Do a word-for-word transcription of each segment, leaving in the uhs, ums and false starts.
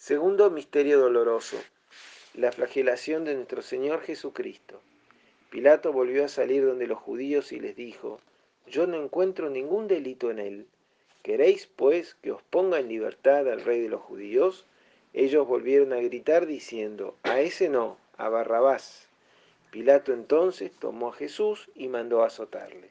Segundo misterio doloroso, la flagelación de nuestro Señor Jesucristo. Pilato volvió a salir donde los judíos y les dijo, yo no encuentro ningún delito en él. ¿Queréis, pues, que os ponga en libertad al rey de los judíos? Ellos volvieron a gritar diciendo, a ese no, a Barrabás. Pilato entonces tomó a Jesús y mandó azotarle.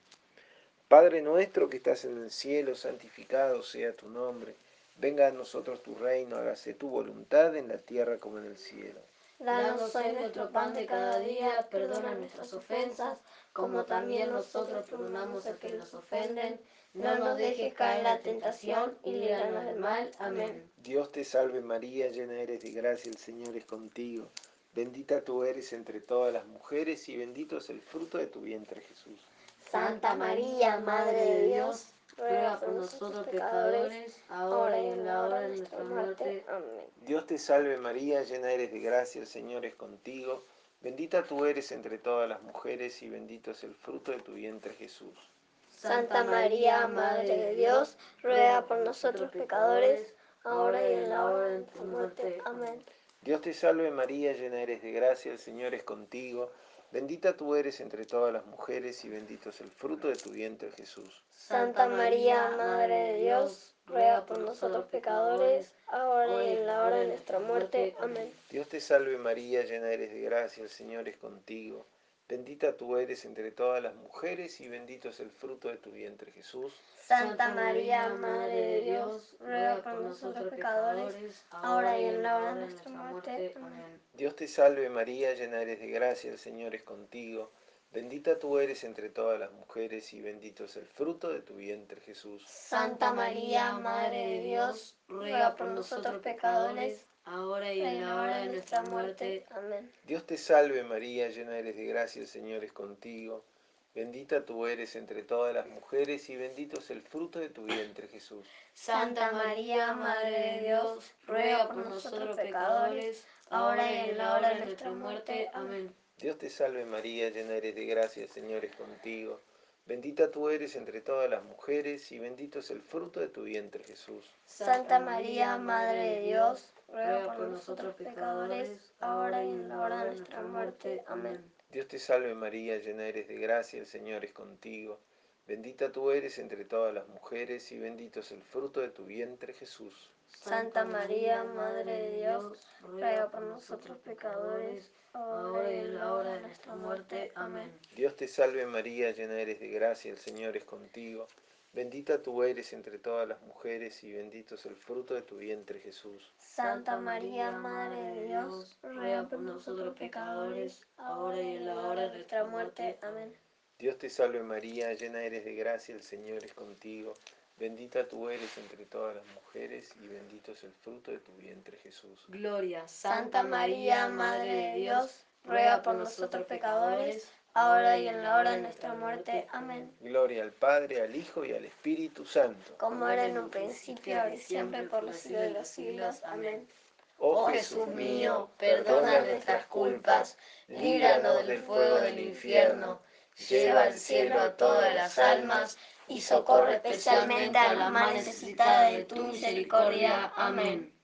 Padre nuestro que estás en el cielo, santificado sea tu nombre. Venga a nosotros tu reino, hágase tu voluntad en la tierra como en el cielo. Danos hoy nuestro pan de cada día, perdona nuestras ofensas, como también nosotros perdonamos a quienes nos ofenden. No nos dejes caer en la tentación y líbranos del mal. Amén. Dios te salve María, llena eres de gracia, el Señor es contigo. Bendita tú eres entre todas las mujeres y bendito es el fruto de tu vientre Jesús. Santa María, Madre de Dios, ruega por nosotros pecadores, ahora y en la hora de nuestra muerte. Amén. Dios te salve María, llena eres de gracia, el Señor es contigo. Bendita tú eres entre todas las mujeres y bendito es el fruto de tu vientre Jesús. Santa María, Madre de Dios, ruega por nosotros pecadores, ahora y en la hora de nuestra muerte. Amén. Dios te salve María, llena eres de gracia, el Señor es contigo. Bendita tú eres entre todas las mujeres y bendito es el fruto de tu vientre Jesús. Santa María, Madre de Dios, ruega por nosotros pecadores, ahora y en la hora de nuestra muerte. Amén. Dios te salve María, llena eres de gracia, el Señor es contigo. Bendita tú eres entre todas las mujeres y bendito es el fruto de tu vientre Jesús. Santa María, Madre de Dios, ruega por nosotros pecadores, ahora y en la hora de nuestra muerte. Amén. Dios te salve María, llena eres de gracia, el Señor es contigo. Bendita tú eres entre todas las mujeres y bendito es el fruto de tu vientre Jesús. Santa María, Madre de Dios, ruega por nosotros pecadores, ahora y en la hora de nuestra muerte. Amén. Dios te salve María, llena eres de gracia, el Señor es contigo. Bendita tú eres entre todas las mujeres y bendito es el fruto de tu vientre Jesús. Santa María, Madre de Dios, ruega por nosotros pecadores, ahora y en la hora de nuestra muerte. Amén. Dios te salve María, llena eres de gracia, el Señor es contigo. Bendita tú eres entre todas las mujeres y bendito es el fruto de tu vientre Jesús. Santa María, Madre de Dios, ruega por nosotros pecadores, ahora y en la hora de nuestra muerte. Amén. Dios te salve María, llena eres de gracia, el Señor es contigo. Bendita tú eres entre todas las mujeres y bendito es el fruto de tu vientre Jesús. Santa María, Madre de Dios, ruega por nosotros pecadores, ahora y en la hora de nuestra muerte. Amén. Dios te salve María, llena eres de gracia, el Señor es contigo. Bendita tú eres entre todas las mujeres y bendito es el fruto de tu vientre Jesús. Santa María, Madre de Dios, ruega por nosotros pecadores, ahora y en la hora de nuestra muerte. Amén. Dios te salve María, llena eres de gracia, el Señor es contigo. Bendita tú eres entre todas las mujeres y bendito es el fruto de tu vientre Jesús. Gloria, Santa María, Madre de Dios, ruega por nosotros pecadores, ahora y en la hora de nuestra muerte. Amén. Gloria al Padre, al Hijo y al Espíritu Santo. Como era en un principio, ahora y siempre, por los siglos de los siglos. Amén. Oh Jesús mío, perdona nuestras culpas, líbranos del fuego del infierno, lleva al cielo a todas las almas y socorre especialmente a las más necesitadas de tu misericordia. Amén.